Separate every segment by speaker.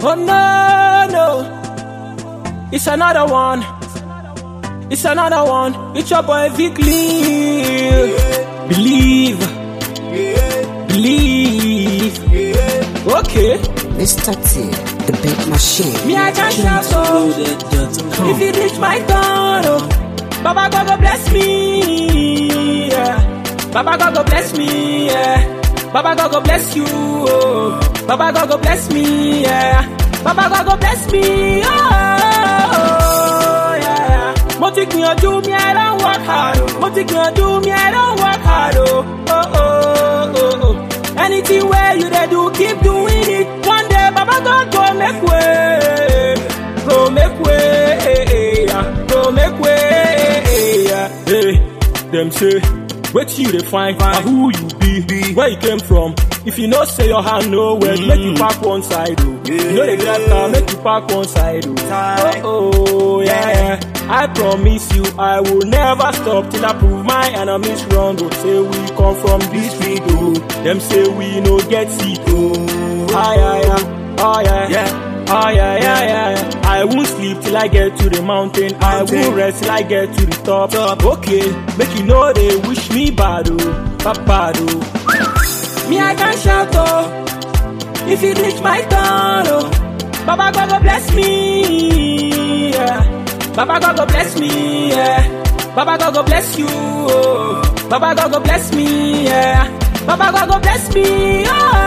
Speaker 1: Oh no, no, it's another one. It's another one. It's your boy Vic Lee. Believe. Believe. Okay.
Speaker 2: Mr. T, the big machine.
Speaker 1: Me I can shout oh. If you reach my turn, oh. Baba God go bless me. Yeah. Baba God go bless me. Yeah. Baba God go bless you. Oh. Baba God go bless me. Yeah. Baba God go bless me. Oh, yeah. Mo ti gbìyànjú mi, I don't work hard. Mo ti gbìyànjú mi, I don't work hard. Oh. Anything where you dey do, keep doing it. One day, Baba God go make way. Go make way. Go make way. Hey, them say, wait you dey find who you be, where you came from. If you know say your hand nowhere, make you park one side. Oh. You know they drive car, make you park one side. Oh, yeah. I promise you, I will never stop till I prove my enemies wrong. Oh, say we come from this street, oh. Them say we no get seat, oh. Oh yeah. I won't sleep till I get to the mountain. I won't rest till I get to the top. Okay, make you know they wish me bad, oh, bad, oh. Me I can shout, oh. If you reach my turn, oh. Baba God go bless me. Yeah. Baba God go bless me, yeah. Baba God go bless you, oh. Baba God go bless me, yeah. Baba God go bless me,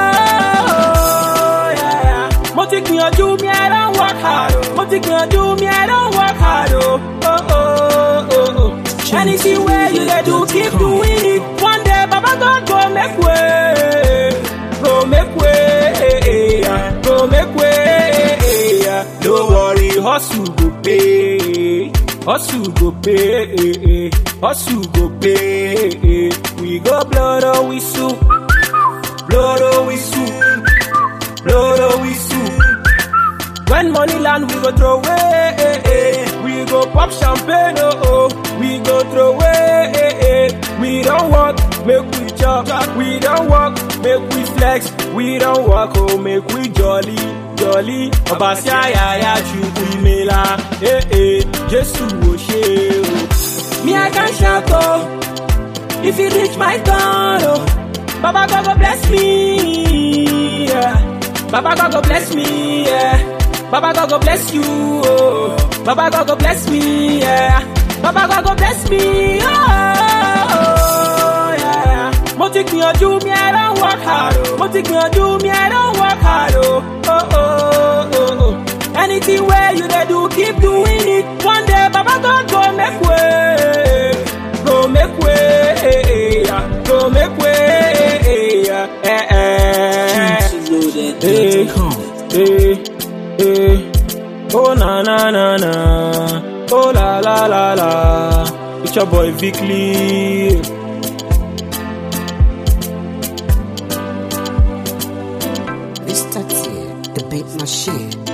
Speaker 1: oh, yeah. Mo ti gbìyànjú mi, I don't work hard. Mo ti gbìyànjú mi, I don't work hard, oh. Anything where you dey do, keep doing it. One day, Baba God go make way. Go make way, go make way. Don't worry, hustle go pay. Hustle go pay. Hustle go pay. We go blow the whistle. Blow the whistle. Blow the whistle. When money land, we go throw away. We go pop champagne, oh. We go throw away. We don't walk, make we chop. We don't walk, make we flex. We don't walk, oh, make we jolly. Obasia ya chukwu imela. Jesu oshe, oh. Me I can shout, oh. If you reach my turn, oh. Baba God go bless me, yeah. Baba God go bless me, yeah. Baba God go bless you, oh. Baba God go bless me, yeah. Baba God go bless me, oh, yeah. Mo ti gbìyànjú mi, I don't work hard. Mo ti gbìyànjú mi, I don't work hard, oh. Anything where you dey do, keep doing it. One day, Baba God go make way. Go make way, go make way. Oh na. Oh la. It's your boy Vic Lee.
Speaker 2: Mr. T, the big machine.